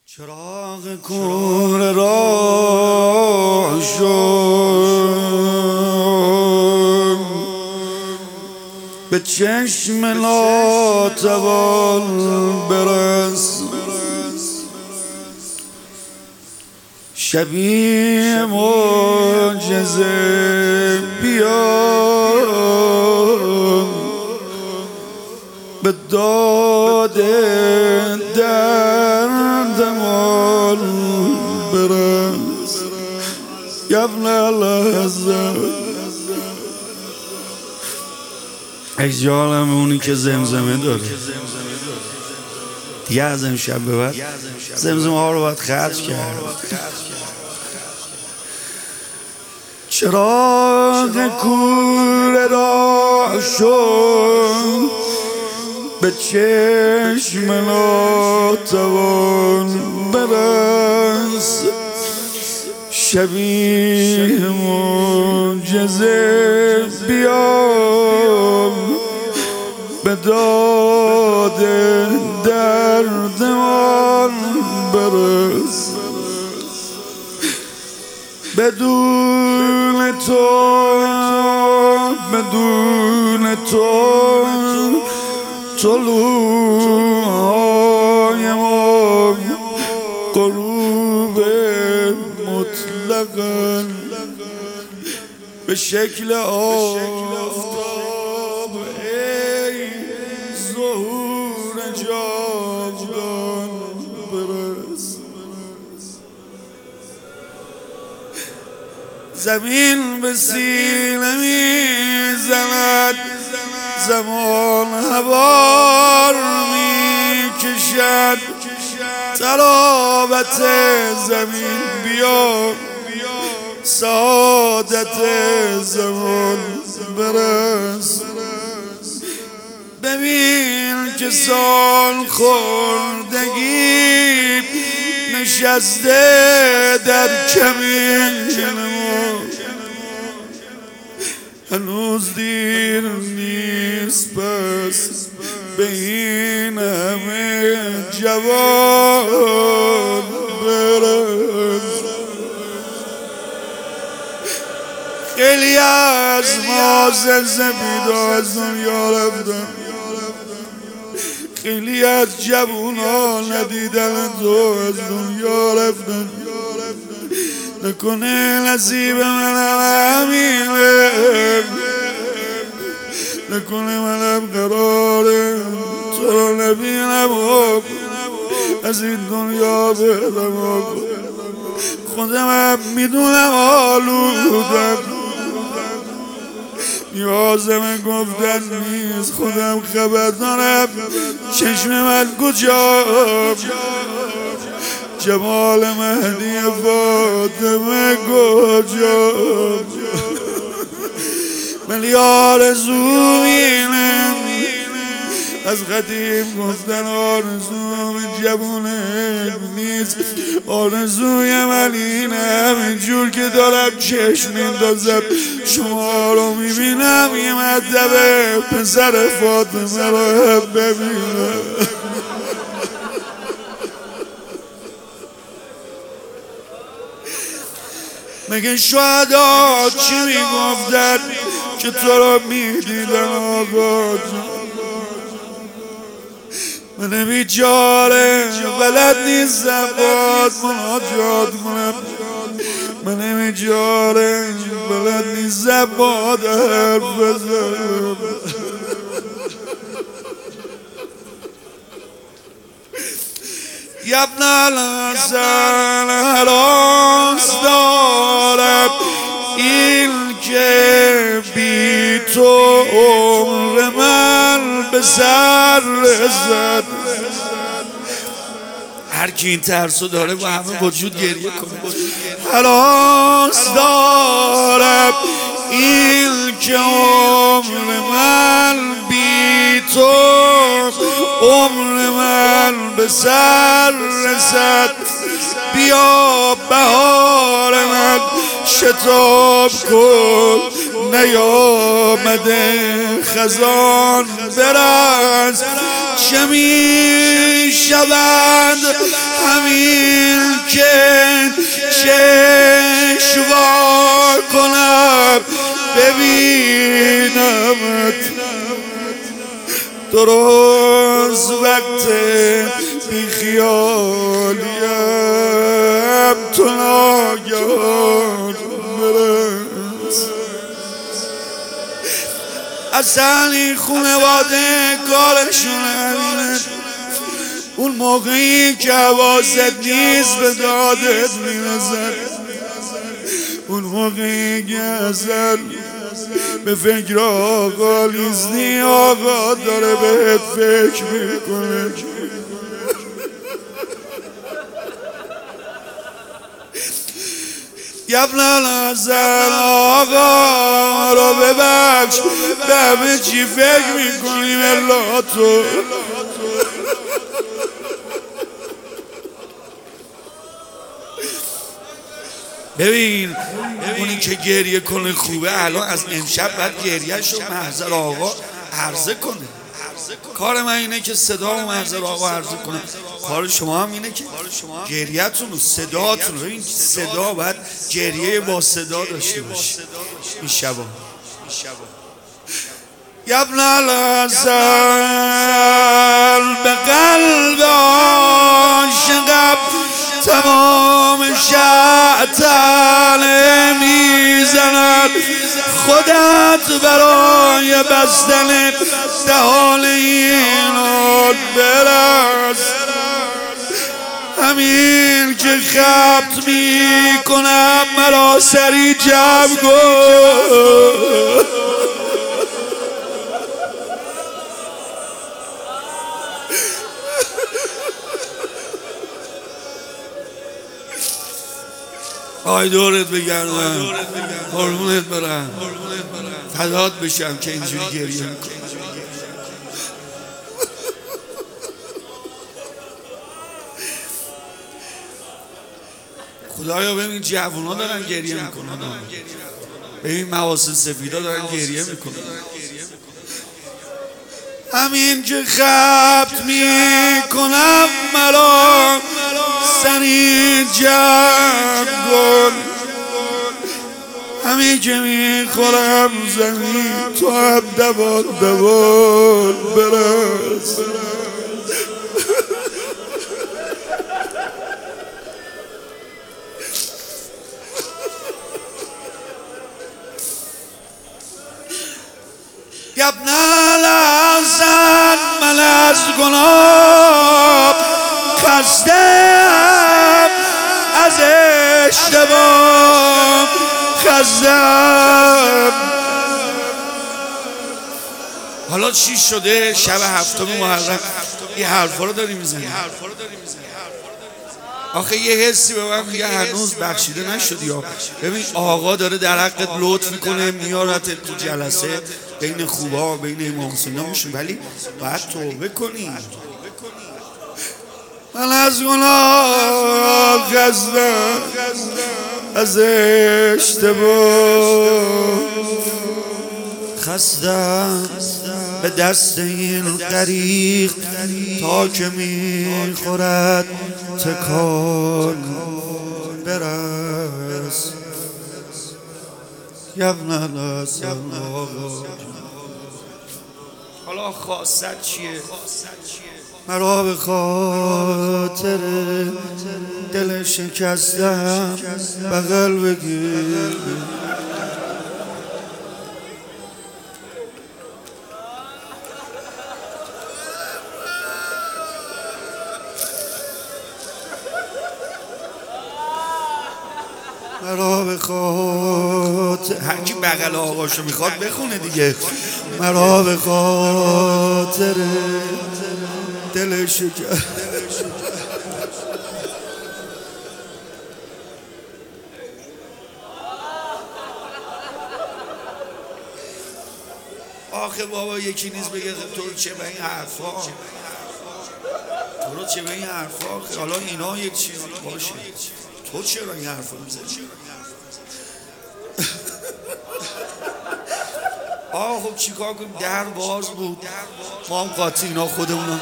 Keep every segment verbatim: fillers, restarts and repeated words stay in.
چراغ کور راه شد به چشم ناتوان برس، شبیه معجزه بیاد به داد دردمان برس. ابن لحظه ای جانم اونی که زمزمه داره دیگه از امشب به بعد زمزمه ها رو باید خرج کرد. چراغ کوره راه شد به چشم ناتوان برس، شبیه معجزه بیام به داد دردمان برس. بدون تو بدون تو طلوع‌های ما غروب مطلقاً به شکل آفتاب ای ظهور جاودان برس. زمین به سینه می‌زند، زمان هوار می‌کشد، طراوت زمین بیا سعادت زمان برس. ببین که سال خوردگی نشسته در کمین ما، هنوز دیر نیست پس به این همه جوان برس. خیلی از ما زنزبیدا از دنیا رفتن، خیلی از جوونا ندیدن تو از دنیا رفتن. نکنه نصیب منم همینه، نکنه منم قراره تو رو نبینم و از این دنیا برم. خودم میدونم آلودم، نیازم گفتن نیست، خودم خبر دارم چشم من کجا، جمال مهدی فاطمه کجا. ولی آرزو اینه از قدیم گفتن آرزو جوونه نیست، آرزوی من اینه همینجور که دارم چشم میندازم شما رو میبینم یه مرتبه پسر فاطمه رو ببینم. مگه شهدا چی میگفتن که تو رو میدیدن آقا جان؟ من بیچاره بلد نیستم باید مناجات کنم، من بیچاره بلد نیستم باید حرف بزنم. ابن الحسن هراس دارم این که بی تو عمر من به سر رسد. هر کی این ترسو داره با همه وجود گریه کنه. هراس دارم این که عمر من بی تو عمر من به سر رسد. بیا بهار من شتاب کن نیامده خزان برس. چه می شود همین که چشم کنم ببینمت درست وقت بیخیالیم تو ناگهان برس. اصلا این خونواده کارشون همینه، اون موقعی که حواست نیست به دادت میرسن، اون موقعی که اصلا به فکر آقا نیستی، آقا داره بهت فکر میکنه. ابن الحسن آقا رو ببخش، به همه چی فکر میکنیم الا تو. ببین اونی که گریه کنه خوبه، الان از امشب باید گریهش رو محضر آقا عرضه کنه. کار من اینه که صدا رو محضر آقا عرضه کنم، کار شما هم اینه که گریه‌تون رو، صداتون رو، ببین صدا باید گریه با صدا داشته باشه. این شبا ابن الحسن به قلب عاشقم تمام شعطنه میزند، خودت برای بستن دهان این آد برس. همین که خبت میکنم مرا سری جمع کن. آی دورت بگردم، قربونت برم، فدات بشم که اینجوری گریه میکنم. خدایا ببین جوونا دارن گریه میکنن، ببین مواسم سفیدا دارن گریه میکنن. همین که خبت میکنم مرا سری جمع کن، همین که میخورم زمین تو هم دوان دوان برس. ابن الحسن من از گناه خستم، از اشتباه خستم. حالا چی شده؟ شب هفتم محرم این حرفا رو داری میزنی. آخه یه حسی به من میگه هنوز بخشیده نشدی. ببین آقا داره در حقت لطف میکنه، میارت تو جلسه بین خوبا بین امام حسینا میشون، ولی باید توبه کنی. من از گناه خستم، از اشتباه خستم، به دست این غریق تا که میخورد تکان برس. ابن الحسن آقا حالا خواست چیه؟ مرا به خاطر دل شکستم بغل بگیر. مرا به خاطر، هر کی بغل آقاشو میخواد بخونه دیگه. مرا به خاطر دل شکست آخه بابا یکی نیست بگه تو چه به این حرفا، تو رو چه به این حرفا. حالا اینا یک چیزی باشه، تو چرا این حرفا میزنی؟ آه خب چیکار کنیم؟ در باز بود، ما هم قاطی اینا خودمون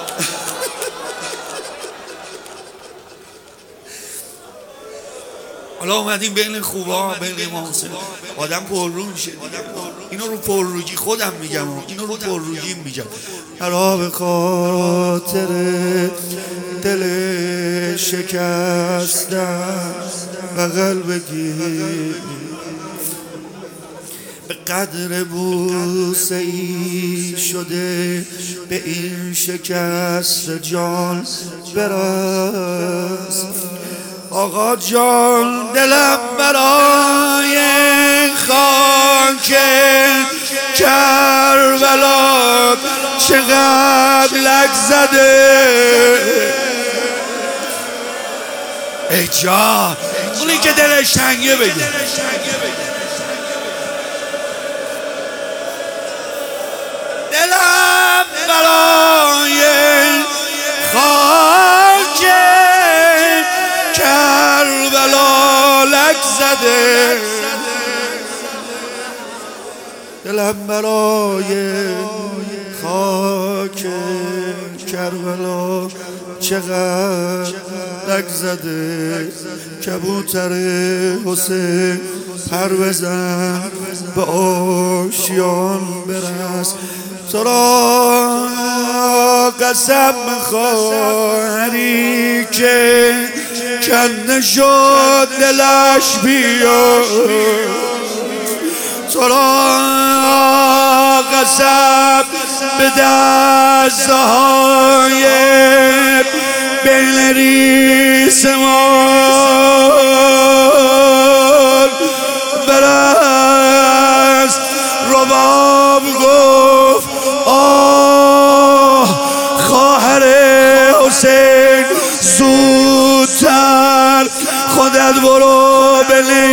حالا اومدیم بین خوبا، بین امام حسین آدم پررو میشه. اینو رو پررویی خودم میگم، اینو رو پررویی میگم. هرا به خاطر دل شکستم بغل بگیر، به قدر بوسه ای شده به این شکست جان برس. آقا جان دلم برای خاک کربلا چقدر لک زده. ای جان اونی که دلش تنگه بگه. دلم برای خاک کربلا لک زده، دلم برای خاک کربلا چقدر لک زده. کبوتر حسین پر بزن به آشیان برس، تو را قسم خواهری که کنده شد دلش بیا، تو را قسم به دستهای بین ریسمان برست. رباب گفت آه خواهر حسین زودتر خودت برو به